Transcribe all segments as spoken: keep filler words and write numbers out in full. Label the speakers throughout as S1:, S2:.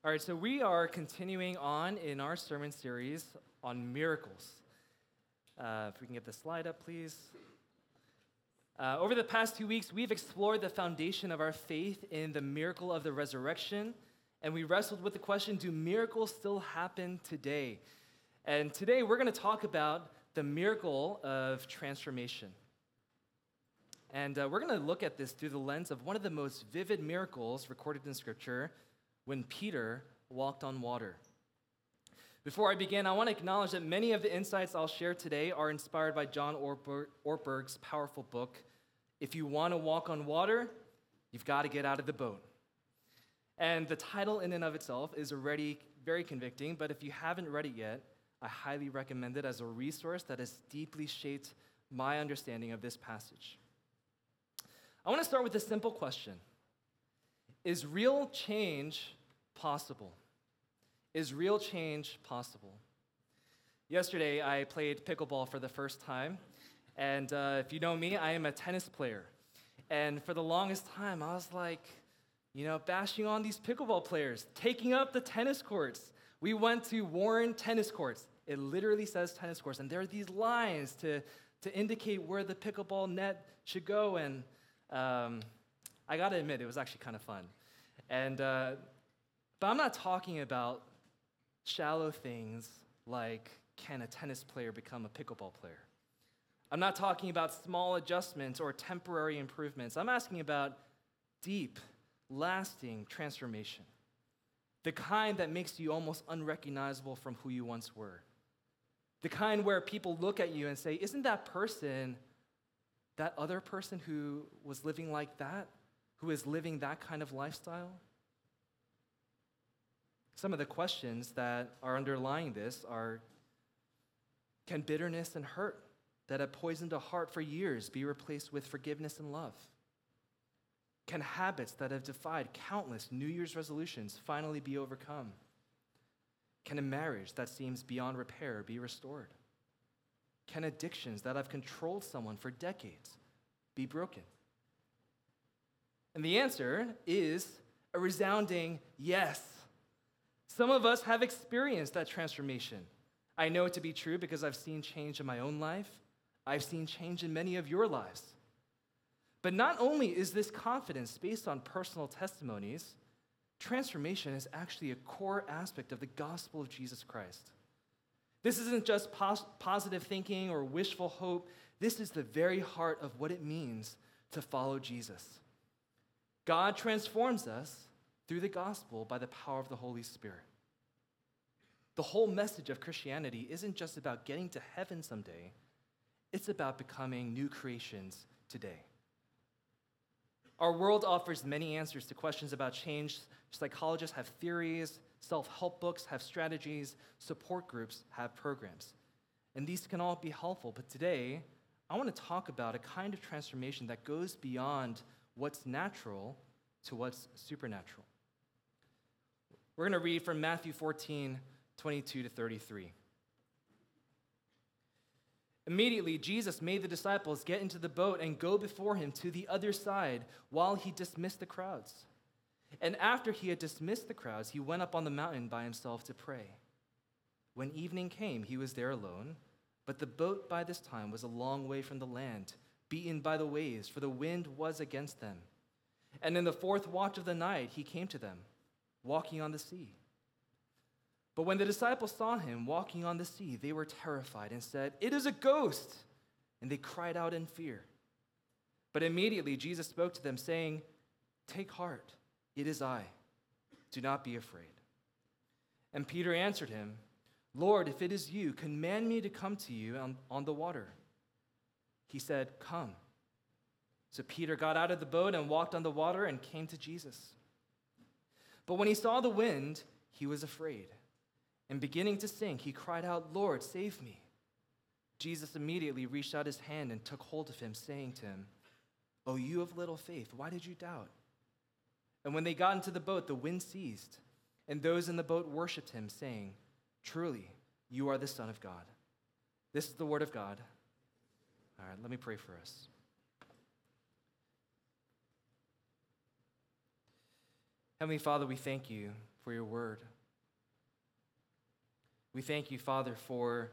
S1: All right, so we are continuing on in our sermon series on miracles. Uh, if we can get the slide up, please. Uh, over the past two weeks, we've explored the foundation of our faith in the miracle of the resurrection, and we wrestled with the question, do miracles still happen today? And today we're going to talk about the miracle of transformation. And uh, we're going to look at this through the lens of one of the most vivid miracles recorded in Scripture, when Peter walked on water. Before I begin, I want to acknowledge that many of the insights I'll share today are inspired by John Ortberg, Ortberg's powerful book, If You Want to Walk on Water, You've Got to Get Out of the Boat. And the title in and of itself is already very convicting, but if you haven't read it yet, I highly recommend it as a resource that has deeply shaped my understanding of this passage. I want to start with a simple question. Is real change possible? Is real change possible? Yesterday, I played pickleball for the first time, and uh, if you know me, I am a tennis player. And for the longest time, I was like, you know, bashing on these pickleball players, taking up the tennis courts. We went to Warren Tennis Courts. It literally says tennis courts, and there are these lines to, to indicate where the pickleball net should go, and um, I gotta admit, it was actually kind of fun. And, uh, but I'm not talking about shallow things like, can a tennis player become a pickleball player? I'm not talking about small adjustments or temporary improvements. I'm asking about deep, lasting transformation. The kind that makes you almost unrecognizable from who you once were. The kind where people look at you and say, isn't that person that other person who was living like that, who is living that kind of lifestyle? Some of the questions that are underlying this are, can bitterness and hurt that have poisoned a heart for years be replaced with forgiveness and love? Can habits that have defied countless New Year's resolutions finally be overcome? Can a marriage that seems beyond repair be restored? Can addictions that have controlled someone for decades be broken? And the answer is a resounding yes. Some of us have experienced that transformation. I know it to be true because I've seen change in my own life. I've seen change in many of your lives. But not only is this confidence based on personal testimonies, transformation is actually a core aspect of the gospel of Jesus Christ. This isn't just pos- positive thinking or wishful hope. This is the very heart of what it means to follow Jesus. God transforms us through the gospel by the power of the Holy Spirit. The whole message of Christianity isn't just about getting to heaven someday. It's about becoming new creations today. Our world offers many answers to questions about change. Psychologists have theories, self-help books have strategies, support groups have programs. And these can all be helpful, but today, I want to talk about a kind of transformation that goes beyond what's natural to what's supernatural. We're going to read from Matthew fourteen, twenty-two to thirty-three. Immediately, Jesus made the disciples get into the boat and go before him to the other side while he dismissed the crowds. And after he had dismissed the crowds, he went up on the mountain by himself to pray. When evening came, he was there alone, but the boat by this time was a long way from the land, beaten by the waves, for the wind was against them. And in the fourth watch of the night, he came to them, walking on the sea. But when the disciples saw him walking on the sea, they were terrified and said, "It is a ghost!" And they cried out in fear. But immediately Jesus spoke to them, saying, "Take heart, it is I. Do not be afraid." And Peter answered him, "Lord, if it is you, command me to come to you on, on the water." He said, "Come." So Peter got out of the boat and walked on the water and came to Jesus. But when he saw the wind, he was afraid. And beginning to sink, he cried out, "Lord, save me." Jesus immediately reached out his hand and took hold of him, saying to him, "O you of little faith, why did you doubt?" And when they got into the boat, the wind ceased, and those in the boat worshipped him, saying, "Truly, you are the Son of God." This is the word of God. All right, let me pray for us. Heavenly Father, we thank you for your word. We thank you, Father, for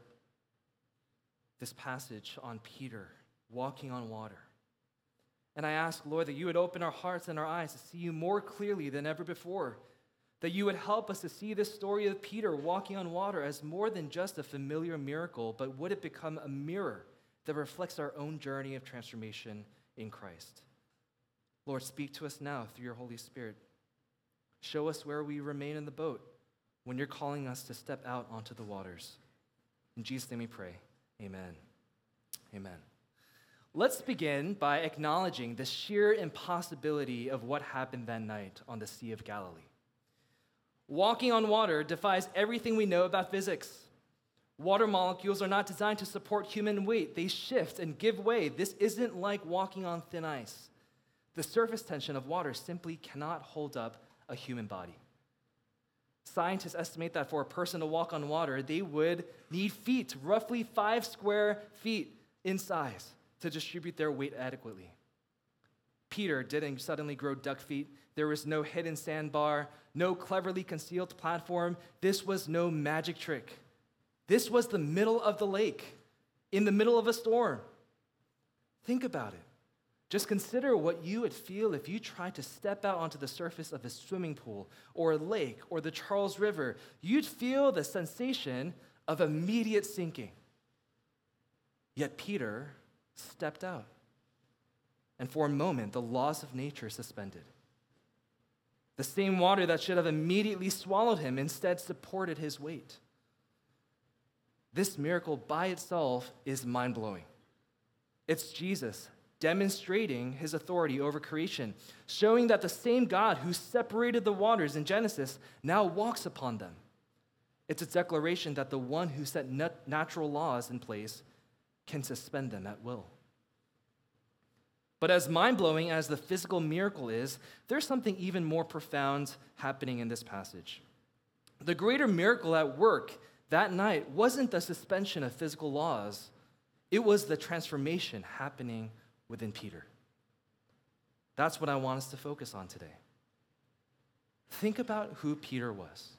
S1: this passage on Peter walking on water. And I ask, Lord, that you would open our hearts and our eyes to see you more clearly than ever before, that you would help us to see this story of Peter walking on water as more than just a familiar miracle, but would it become a mirror that reflects our own journey of transformation in Christ. Lord, speak to us now through your Holy Spirit. Show us where we remain in the boat when you're calling us to step out onto the waters. In Jesus' name we pray, amen. Amen. Let's begin by acknowledging the sheer impossibility of what happened that night on the Sea of Galilee. Walking on water defies everything we know about physics. Water molecules are not designed to support human weight. They shift and give way. This isn't like walking on thin ice. The surface tension of water simply cannot hold up a human body. Scientists estimate that for a person to walk on water, they would need feet, roughly five square feet in size, to distribute their weight adequately. Peter didn't suddenly grow duck feet. There was no hidden sandbar, no cleverly concealed platform. This was no magic trick. This was the middle of the lake, in the middle of a storm. Think about it. Just consider what you would feel if you tried to step out onto the surface of a swimming pool or a lake or the Charles River. You'd feel the sensation of immediate sinking. Yet Peter stepped out. And for a moment, the laws of nature suspended. The same water that should have immediately swallowed him instead supported his weight. This miracle by itself is mind-blowing. It's Jesus demonstrating his authority over creation, showing that the same God who separated the waters in Genesis now walks upon them. It's a declaration that the one who set nat- natural laws in place can suspend them at will. But as mind-blowing as the physical miracle is, there's something even more profound happening in this passage. The greater miracle at work that night wasn't the suspension of physical laws. It was the transformation happening within Peter. That's what I want us to focus on today. Think about who Peter was.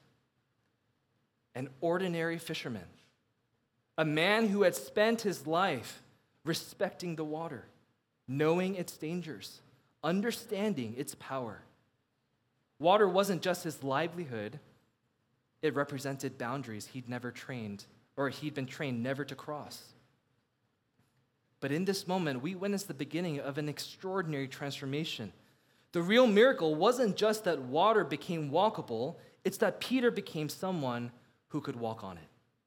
S1: An ordinary fisherman. A man who had spent his life respecting the water, knowing its dangers, understanding its power. Water wasn't just his livelihood, it represented boundaries he'd never trained, or he'd been trained never to cross. But in this moment, we witness the beginning of an extraordinary transformation. The real miracle wasn't just that water became walkable, it's that Peter became someone who could walk on it.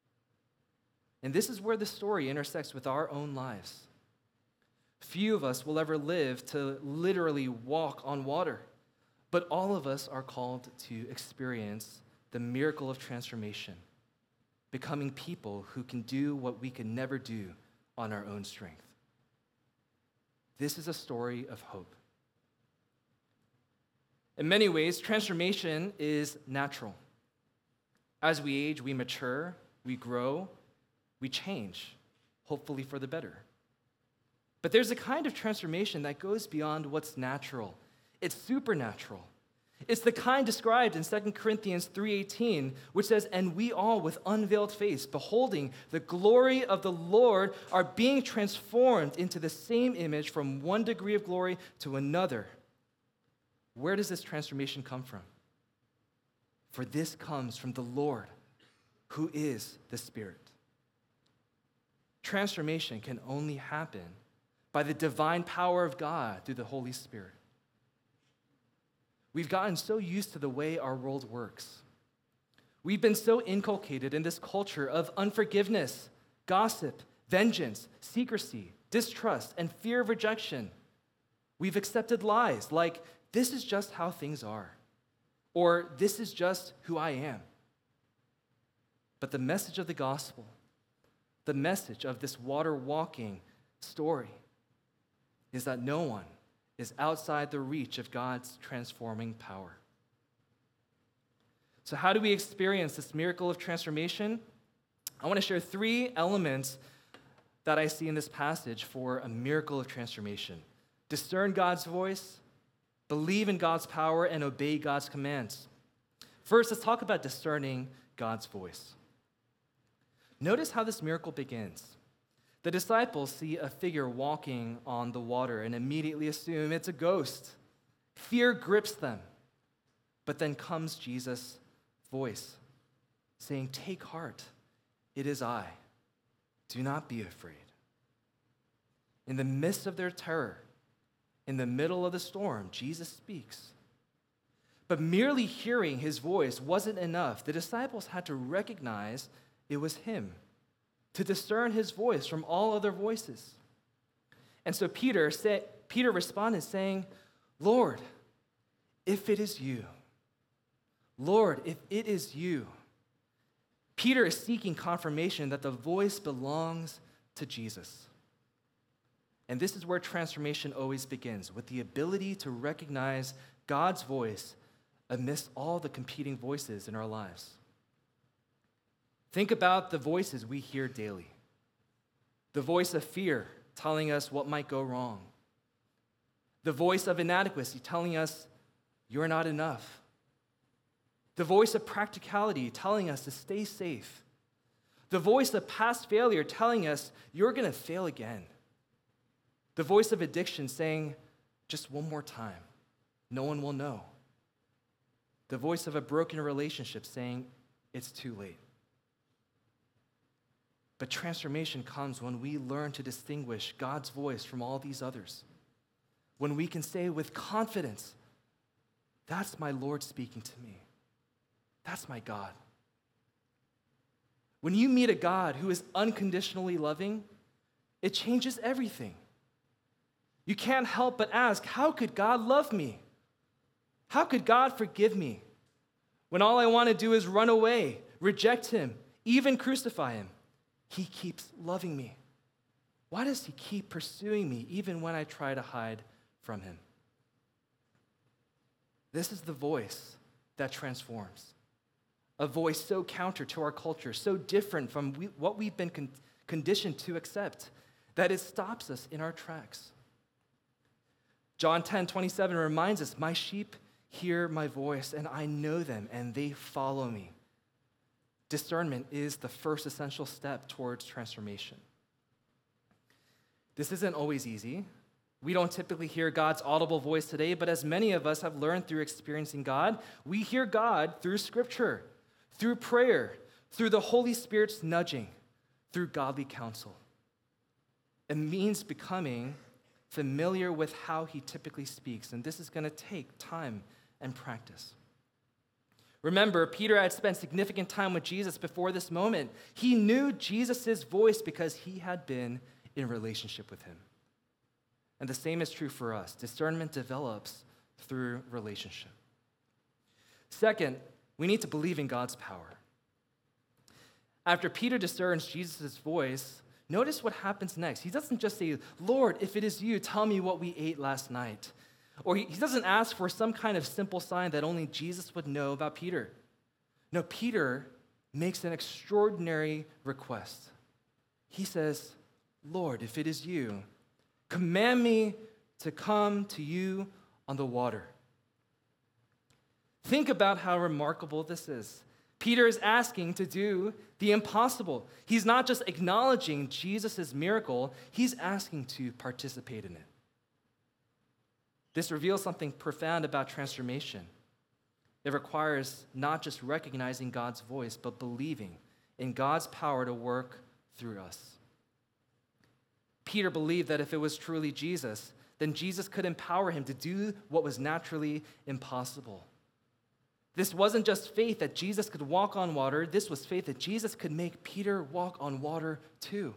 S1: And this is where the story intersects with our own lives. Few of us will ever live to literally walk on water, but all of us are called to experience the miracle of transformation, becoming people who can do what we could never do on our own strength. This is a story of hope. In many ways, transformation is natural. As we age, we mature, we grow, we change, hopefully for the better. But there's a kind of transformation that goes beyond what's natural. It's supernatural. It's the kind described in Second Corinthians three eighteen, which says, "And we all with unveiled face, beholding the glory of the Lord, are being transformed into the same image from one degree of glory to another." Where does this transformation come from? For this comes from the Lord, who is the Spirit. Transformation can only happen by the divine power of God through the Holy Spirit. We've gotten so used to the way our world works. We've been so inculcated in this culture of unforgiveness, gossip, vengeance, secrecy, distrust, and fear of rejection. We've accepted lies like, "This is just how things are," or "This is just who I am." But the message of the gospel, the message of this water-walking story, is that no one is outside the reach of God's transforming power. So how do we experience this miracle of transformation? I want to share three elements that I see in this passage for a miracle of transformation. Discern God's voice, believe in God's power, and obey God's commands. First, let's talk about discerning God's voice. Notice how this miracle begins. The disciples see a figure walking on the water and immediately assume it's a ghost. Fear grips them. But then comes Jesus' voice, saying, "Take heart, it is I. Do not be afraid." In the midst of their terror, in the middle of the storm, Jesus speaks. But merely hearing his voice wasn't enough. The disciples had to recognize it was him, to discern his voice from all other voices. And so Peter said, Peter responded saying, "Lord, if it is you, Lord, if it is you." Peter is seeking confirmation that the voice belongs to Jesus. And this is where transformation always begins, with the ability to recognize God's voice amidst all the competing voices in our lives. Think about the voices we hear daily. The voice of fear telling us what might go wrong. The voice of inadequacy telling us you're not enough. The voice of practicality telling us to stay safe. The voice of past failure telling us you're going to fail again. The voice of addiction saying, just one more time, no one will know. The voice of a broken relationship saying, it's too late. But transformation comes when we learn to distinguish God's voice from all these others. When we can say with confidence, that's my Lord speaking to me. That's my God. When you meet a God who is unconditionally loving, it changes everything. You can't help but ask, how could God love me? How could God forgive me when all I want to do is run away, reject him, even crucify him? He keeps loving me. Why does he keep pursuing me even when I try to hide from him? This is the voice that transforms. A voice so counter to our culture, so different from we, what we've been con- conditioned to accept, that it stops us in our tracks. John ten twenty-seven reminds us, "My sheep hear my voice, and I know them, and they follow me." Discernment is the first essential step towards transformation. This isn't always easy. We don't typically hear God's audible voice today, but as many of us have learned through experiencing God, we hear God through Scripture, through prayer, through the Holy Spirit's nudging, through godly counsel. It means becoming familiar with how he typically speaks, and this is going to take time and practice. Remember, Peter had spent significant time with Jesus before this moment. He knew Jesus' voice because he had been in relationship with him. And the same is true for us. Discernment develops through relationship. Second, we need to believe in God's power. After Peter discerns Jesus' voice, notice what happens next. He doesn't just say, "Lord, if it is you, tell me what we ate last night." Or he, he doesn't ask for some kind of simple sign that only Jesus would know about Peter. No, Peter makes an extraordinary request. He says, "Lord, if it is you, command me to come to you on the water." Think about how remarkable this is. Peter is asking to do the impossible. He's not just acknowledging Jesus' miracle, he's asking to participate in it. This reveals something profound about transformation. It requires not just recognizing God's voice, but believing in God's power to work through us. Peter believed that if it was truly Jesus, then Jesus could empower him to do what was naturally impossible. This wasn't just faith that Jesus could walk on water. This was faith that Jesus could make Peter walk on water too.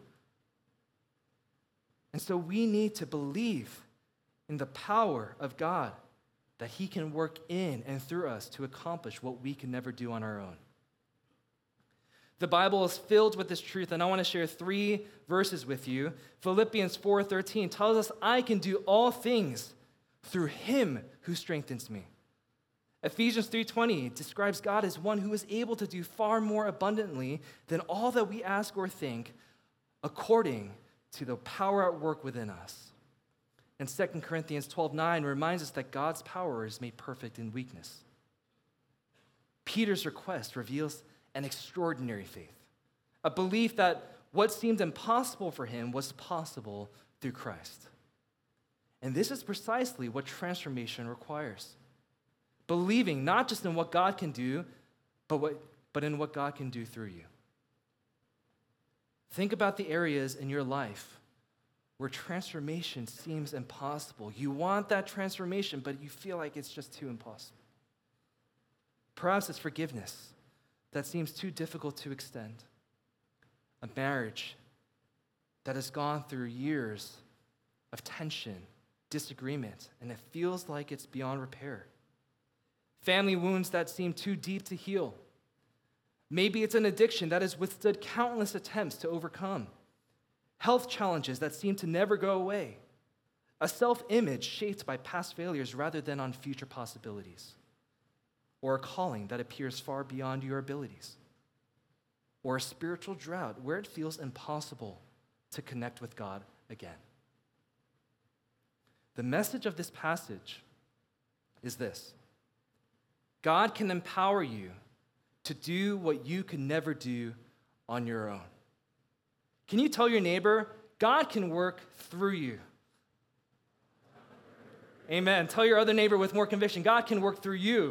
S1: And so we need to believe in the power of God, that he can work in and through us to accomplish what we can never do on our own. The Bible is filled with this truth, and I want to share three verses with you. Philippians four thirteen tells us, "I can do all things through him who strengthens me." Ephesians three twenty describes God as one who is able to do far more abundantly than all that we ask or think, according to the power at work within us. And Second Corinthians twelve nine reminds us that God's power is made perfect in weakness. Peter's request reveals an extraordinary faith, a belief that what seemed impossible for him was possible through Christ. And this is precisely what transformation requires. Believing not just in what God can do, but, what, but in what God can do through you. Think about the areas in your life where transformation seems impossible. You want that transformation, but you feel like it's just too impossible. Perhaps it's forgiveness that seems too difficult to extend. A marriage that has gone through years of tension, disagreement, and it feels like it's beyond repair. Family wounds that seem too deep to heal. Maybe it's an addiction that has withstood countless attempts to overcome. Health challenges that seem to never go away. A self-image shaped by past failures rather than on future possibilities. Or a calling that appears far beyond your abilities. Or a spiritual drought where it feels impossible to connect with God again. The message of this passage is this: God can empower you to do what you could never do on your own. Can you tell your neighbor, God can work through you? Amen. Tell your other neighbor with more conviction, God can work through you.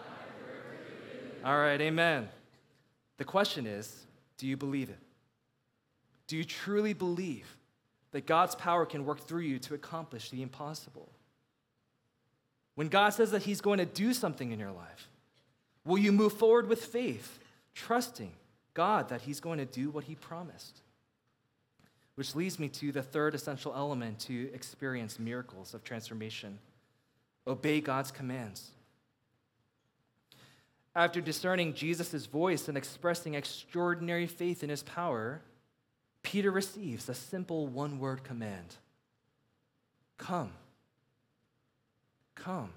S1: All right, amen. The question is, do you believe it? Do you truly believe that God's power can work through you to accomplish the impossible? When God says that he's going to do something in your life, will you move forward with faith, trusting God that he's going to do what he promised? Which leads me to the third essential element to experience miracles of transformation: obey God's commands. After discerning Jesus' voice and expressing extraordinary faith in his power, Peter receives a simple one-word command: come. Come.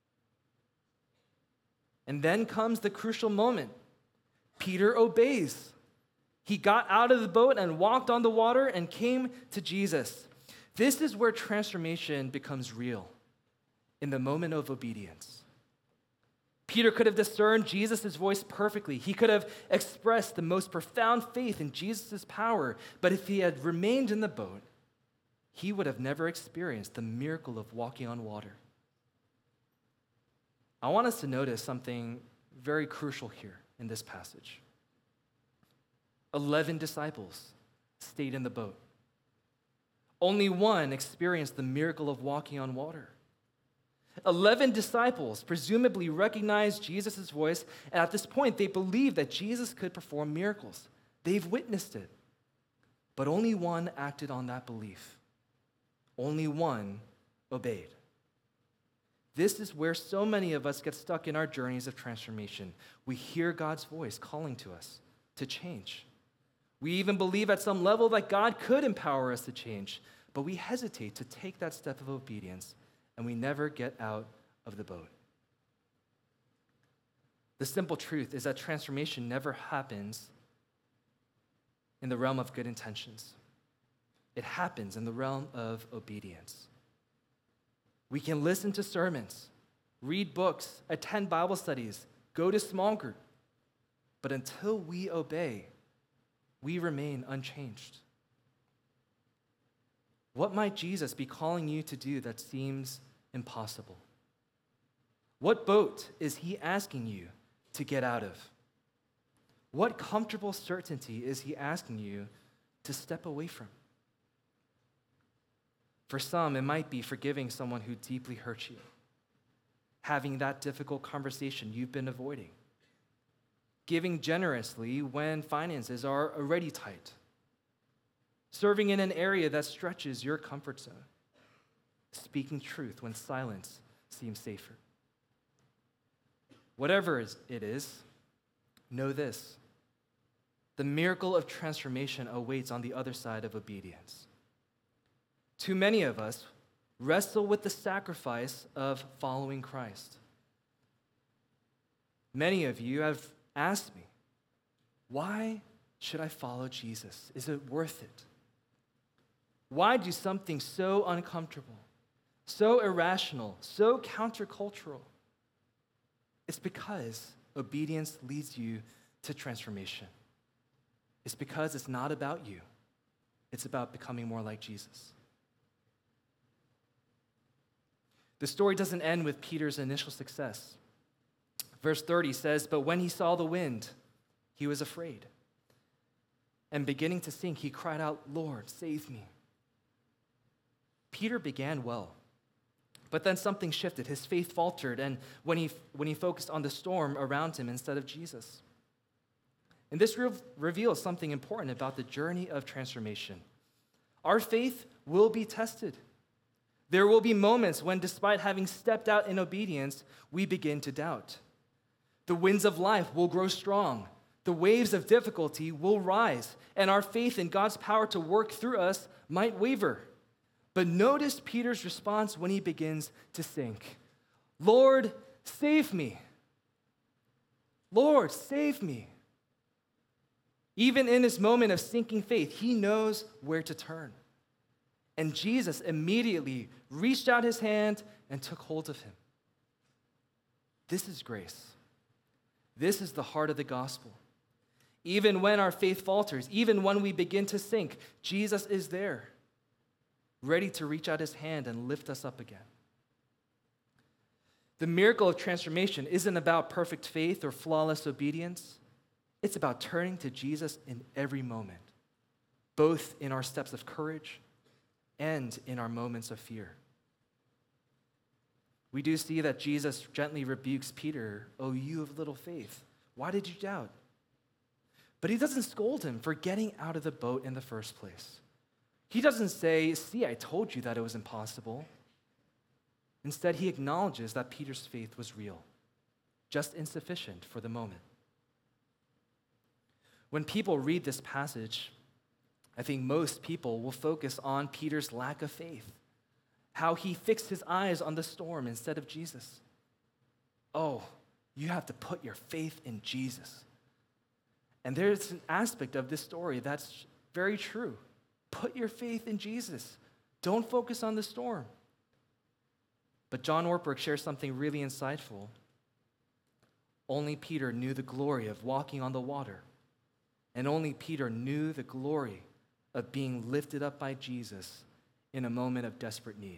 S1: And then comes the crucial moment. Peter obeys. He got out of the boat and walked on the water and came to Jesus. This is where transformation becomes real, in the moment of obedience. Peter could have discerned Jesus' voice perfectly. He could have expressed the most profound faith in Jesus' power, but if he had remained in the boat, he would have never experienced the miracle of walking on water. I want us to notice something very crucial here in this passage. Eleven disciples stayed in the boat. Only one experienced the miracle of walking on water. Eleven disciples presumably recognized Jesus' voice, and at this point, they believed that Jesus could perform miracles. They've witnessed it. But only one acted on that belief. Only one obeyed. This is where so many of us get stuck in our journeys of transformation. We hear God's voice calling to us to change. We even believe at some level that God could empower us to change, but we hesitate to take that step of obedience, and we never get out of the boat. The simple truth is that transformation never happens in the realm of good intentions. It happens in the realm of obedience. We can listen to sermons, read books, attend Bible studies, go to small group, but until we obey, we remain unchanged. What might Jesus be calling you to do that seems impossible? What boat is he asking you to get out of? What comfortable certainty is he asking you to step away from? For some, it might be forgiving someone who deeply hurt you, having that difficult conversation you've been avoiding, giving generously when finances are already tight, serving in an area that stretches your comfort zone, speaking truth when silence seems safer. Whatever it is, know this: the miracle of transformation awaits on the other side of obedience. Too many of us wrestle with the sacrifice of following Christ. Many of you have asked me, why should I follow Jesus? Is it worth it? Why do something so uncomfortable, so irrational, so countercultural? It's because obedience leads you to transformation. It's because it's not about you. It's about becoming more like Jesus. The story doesn't end with Peter's initial success. Verse thirty says, "But when he saw the wind, he was afraid. And beginning to sink, he cried out, 'Lord, save me.'" Peter began well, but then something shifted. His faith faltered, and when he, when he focused on the storm around him instead of Jesus. And this re- reveals something important about the journey of transformation. Our faith will be tested. There will be moments when, despite having stepped out in obedience, we begin to doubt. The winds of life will grow strong. The waves of difficulty will rise, and our faith in God's power to work through us might waver. But notice Peter's response when he begins to sink. "Lord, save me. Lord, save me." Even in his moment of sinking faith, he knows where to turn. And Jesus immediately reached out his hand and took hold of him. This is grace. This is the heart of the gospel. Even when our faith falters, even when we begin to sink, Jesus is there, ready to reach out his hand and lift us up again. The miracle of transformation isn't about perfect faith or flawless obedience. It's about turning to Jesus in every moment, both in our steps of courage and in our moments of fear. We do see that Jesus gently rebukes Peter, "Oh, you of little faith, why did you doubt?" But he doesn't scold him for getting out of the boat in the first place. He doesn't say, "See, I told you that it was impossible." Instead, he acknowledges that Peter's faith was real, just insufficient for the moment. When people read this passage, I think most people will focus on Peter's lack of faith, how he fixed his eyes on the storm instead of Jesus. Oh, you have to put your faith in Jesus. And there's an aspect of this story that's very true. Put your faith in Jesus. Don't focus on the storm. But John Ortberg shares something really insightful. Only Peter knew the glory of walking on the water. And only Peter knew the glory of being lifted up by Jesus in a moment of desperate need.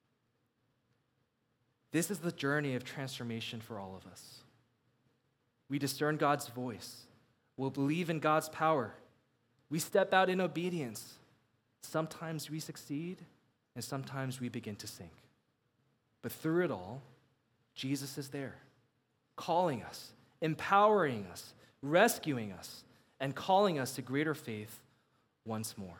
S1: This is the journey of transformation for all of us. We discern God's voice. We'll believe in God's power. We step out in obedience. Sometimes we succeed, and sometimes we begin to sink. But through it all, Jesus is there, calling us, empowering us, rescuing us, and calling us to greater faith once more.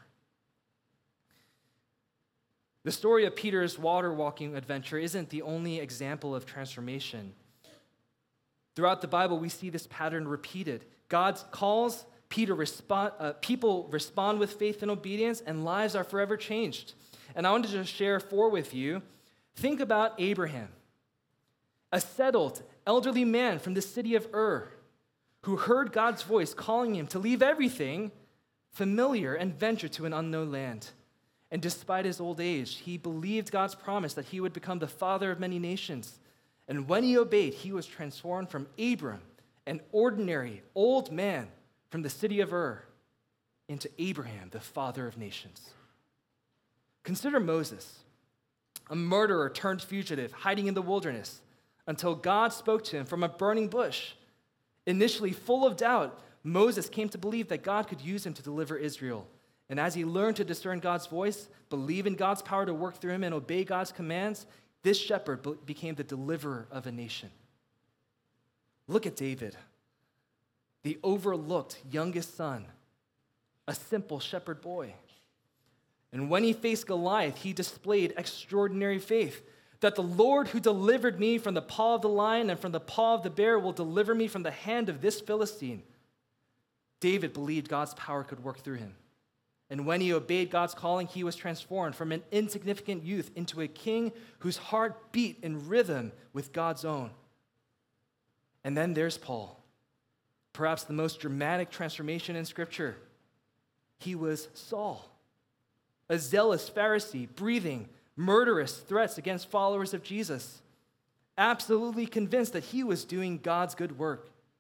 S1: The story of Peter's water walking adventure isn't the only example of transformation. Throughout the Bible, we see this pattern repeated. God calls, Peter respond, uh, people respond with faith and obedience, and lives are forever changed. And I wanted to just share four with you. Think about Abraham, a settled, elderly man from the city of Ur, who heard God's voice calling him to leave everything familiar and venture to an unknown land. And despite his old age, he believed God's promise that he would become the father of many nations. And when he obeyed, he was transformed from Abram, an ordinary old man from the city of Ur, into Abraham, the father of nations. Consider Moses, a murderer turned fugitive, hiding in the wilderness, until God spoke to him from a burning bush. Initially full of doubt, Moses came to believe that God could use him to deliver Israel. And as he learned to discern God's voice, believe in God's power to work through him, and obey God's commands, this shepherd be- became the deliverer of a nation. Look at David, the overlooked youngest son, a simple shepherd boy. And when he faced Goliath, he displayed extraordinary faith that the Lord who delivered me from the paw of the lion and from the paw of the bear will deliver me from the hand of this Philistine. David believed God's power could work through him. And when he obeyed God's calling, he was transformed from an insignificant youth into a king whose heart beat in rhythm with God's own. And then there's Paul, perhaps the most dramatic transformation in Scripture. He was Saul, a zealous Pharisee, breathing murderous threats against followers of Jesus, absolutely convinced that he was doing God's good work.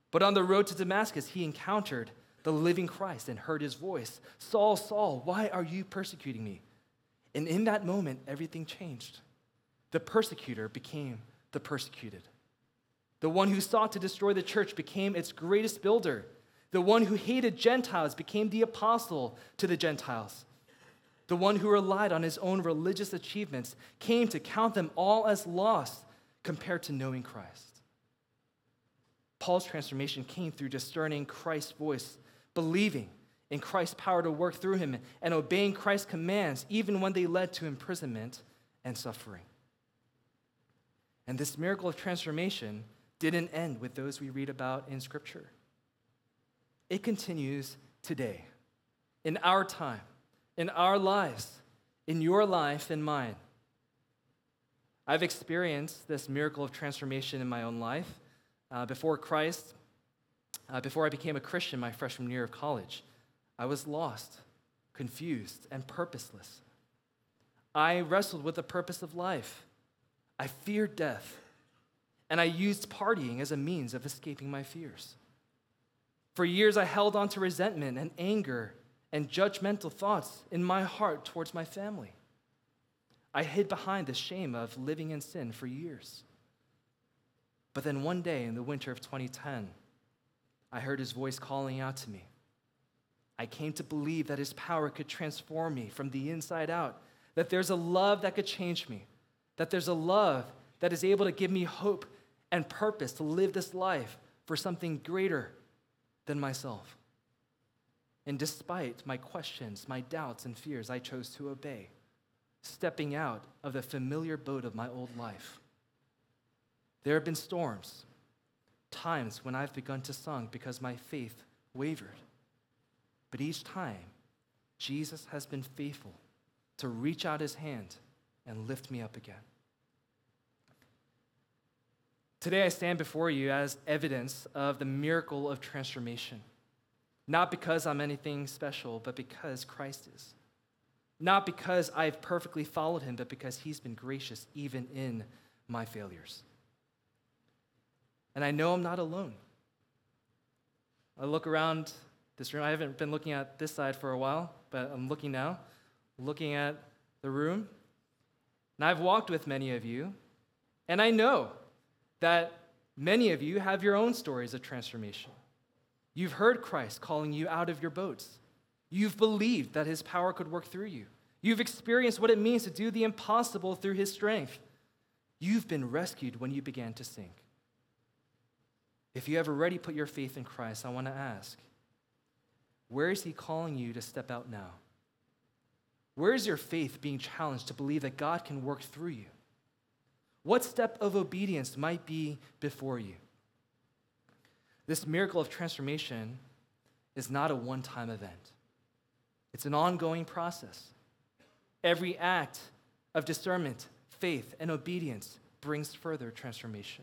S1: But on the road to Damascus, he encountered the living Christ and heard his voice. Saul, Saul, why are you persecuting me? And in that moment, everything changed. The persecutor became the persecuted. The one who sought to destroy the church became its greatest builder. The one who hated Gentiles became the apostle to the Gentiles. The one who relied on his own religious achievements came to count them all as lost compared to knowing Christ. Paul's transformation came through discerning Christ's voice, believing in Christ's power to work through him, and obeying Christ's commands even when they led to imprisonment and suffering. And this miracle of transformation didn't end with those we read about in Scripture. It continues today, in our time, in our lives, in your life and mine. I've experienced this miracle of transformation in my own life. Uh, before Christ, uh, before I became a Christian my freshman year of college, I was lost, confused, and purposeless. I wrestled with the purpose of life. I feared death, and I used partying as a means of escaping my fears. For years, I held on to resentment and anger and judgmental thoughts in my heart towards my family. I hid behind the shame of living in sin for years. But then one day in the winter of twenty ten, I heard his voice calling out to me. I came to believe that his power could transform me from the inside out, that there's a love that could change me, that there's a love that is able to give me hope and purpose to live this life for something greater than myself. And despite my questions, my doubts, and fears, I chose to obey, stepping out of the familiar boat of my old life. There have been storms, times when I've begun to sink because my faith wavered. But each time, Jesus has been faithful to reach out his hand and lift me up again. Today I stand before you as evidence of the miracle of transformation, not because I'm anything special, but because Christ is. Not because I've perfectly followed him, but because he's been gracious even in my failures. And I know I'm not alone. I look around this room. I haven't been looking at this side for a while, but I'm looking now, looking at the room. And I've walked with many of you, and I know that many of you have your own stories of transformation. You've heard Christ calling you out of your boats. You've believed that his power could work through you. You've experienced what it means to do the impossible through his strength. You've been rescued when you began to sink. If you have already put your faith in Christ, I want to ask, where is he calling you to step out now? Where is your faith being challenged to believe that God can work through you? What step of obedience might be before you? This miracle of transformation is not a one-time event. It's an ongoing process. Every act of discernment, faith, and obedience brings further transformation.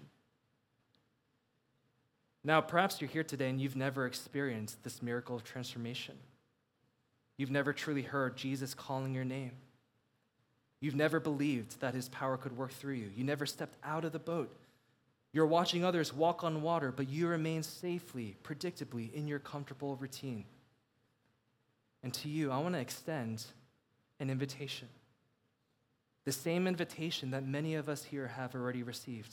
S1: Now, perhaps you're here today and you've never experienced this miracle of transformation. You've never truly heard Jesus calling your name. You've never believed that his power could work through you. You never stepped out of the boat. You're watching others walk on water, but you remain safely, predictably in your comfortable routine. And to you, I want to extend an invitation. The same invitation that many of us here have already received.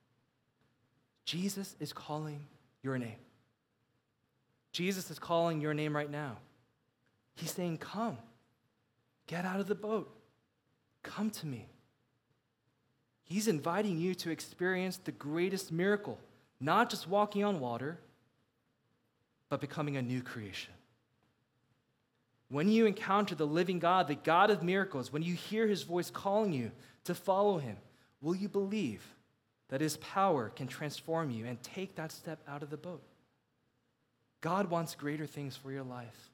S1: Jesus is calling your name. Jesus is calling your name right now. He's saying, come, get out of the boat. Come to me. He's inviting you to experience the greatest miracle, not just walking on water, but becoming a new creation. When you encounter the living God, the God of miracles, when you hear his voice calling you to follow him, will you believe that his power can transform you and take that step out of the boat? God wants greater things for your life.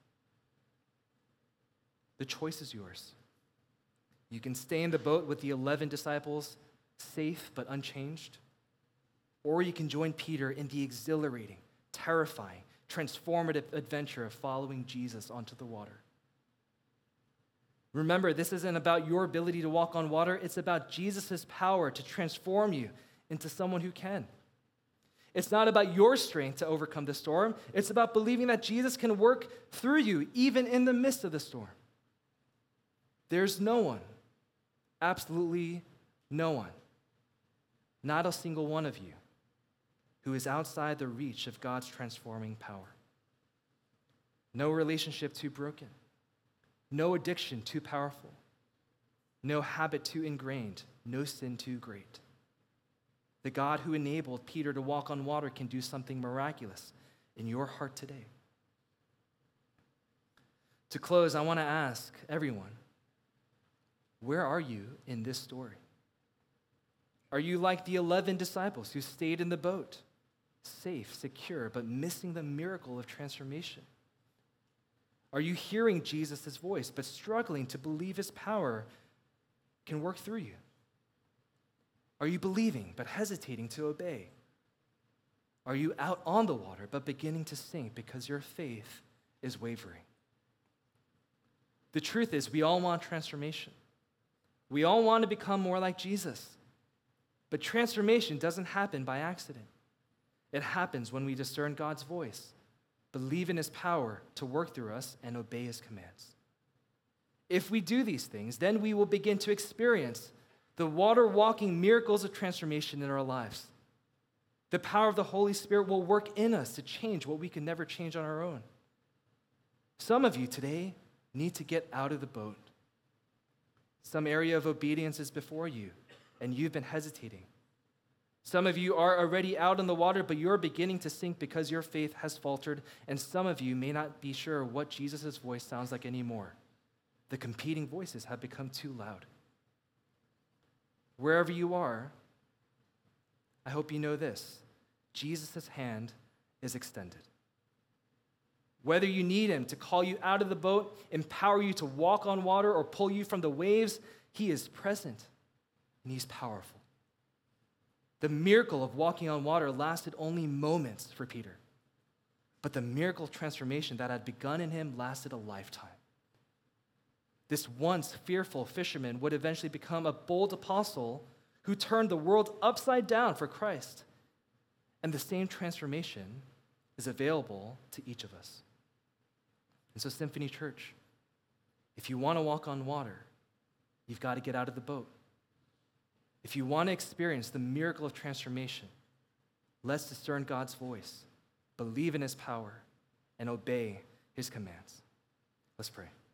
S1: The choice is yours. You can stay in the boat with the eleven disciples, safe but unchanged, or you can join Peter in the exhilarating, terrifying, transformative adventure of following Jesus onto the water. Remember, this isn't about your ability to walk on water. It's about Jesus' power to transform you into someone who can. It's not about your strength to overcome the storm. It's about believing that Jesus can work through you even in the midst of the storm. There's no one, absolutely no one, not a single one of you, who is outside the reach of God's transforming power. No relationship too broken. No addiction too powerful. No habit too ingrained. No sin too great. The God who enabled Peter to walk on water can do something miraculous in your heart today. To close, I want to ask everyone, where are you in this story? Are you like the eleven disciples who stayed in the boat, safe, secure, but missing the miracle of transformation? Are you hearing Jesus' voice, but struggling to believe his power can work through you? Are you believing, but hesitating to obey? Are you out on the water, but beginning to sink because your faith is wavering? The truth is, we all want transformation. We all want to become more like Jesus. But transformation doesn't happen by accident. It happens when we discern God's voice, believe in his power to work through us, and obey his commands. If we do these things, then we will begin to experience the water-walking miracles of transformation in our lives. The power of the Holy Spirit will work in us to change what we can never change on our own. Some of you today need to get out of the boat. Some area of obedience is before you, and you've been hesitating. Some of you are already out on the water, but you're beginning to sink because your faith has faltered, and some of you may not be sure what Jesus' voice sounds like anymore. The competing voices have become too loud. Wherever you are, I hope you know this: Jesus' hand is extended. Whether you need him to call you out of the boat, empower you to walk on water, or pull you from the waves, he is present and he's powerful. The miracle of walking on water lasted only moments for Peter, but the miracle of transformation that had begun in him lasted a lifetime. This once fearful fisherman would eventually become a bold apostle who turned the world upside down for Christ. And the same transformation is available to each of us. And so, Symphony Church, if you want to walk on water, you've got to get out of the boat. If you want to experience the miracle of transformation, let's discern God's voice, believe in his power, and obey his commands. Let's pray.